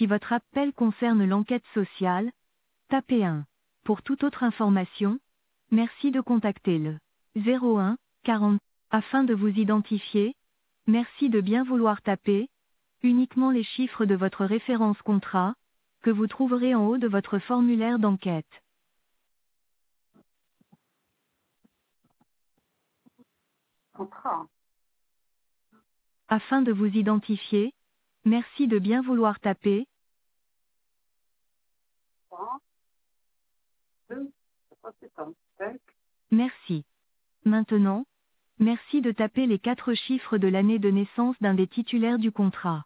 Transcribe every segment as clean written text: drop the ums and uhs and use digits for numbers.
Si votre appel concerne l'enquête sociale, tapez 1. Pour toute autre information, merci de contacter le 01 40. Afin de vous identifier, merci de bien vouloir taper uniquement les chiffres de votre référence contrat, que vous trouverez en haut de votre formulaire d'enquête. Contrat. Afin de vous identifier, merci de bien vouloir taper 3, 2, c'est ça. 5, merci. Maintenant, merci de taper les 4 chiffres de l'année de naissance d'un des titulaires du contrat.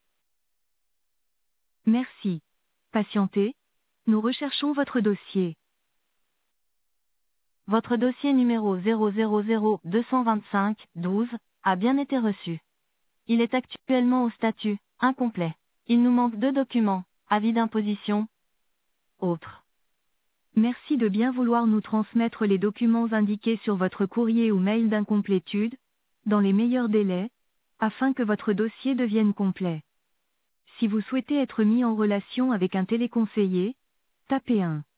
Merci. Patientez, nous recherchons votre dossier. Votre dossier numéro 000-225-12 a bien été reçu. Il est actuellement au statut incomplet. Il nous manque 2 documents, avis d'imposition, autres. Merci de bien vouloir nous transmettre les documents indiqués sur votre courrier ou mail d'incomplétude, dans les meilleurs délais, afin que votre dossier devienne complet. Si vous souhaitez être mis en relation avec un téléconseiller, tapez 1.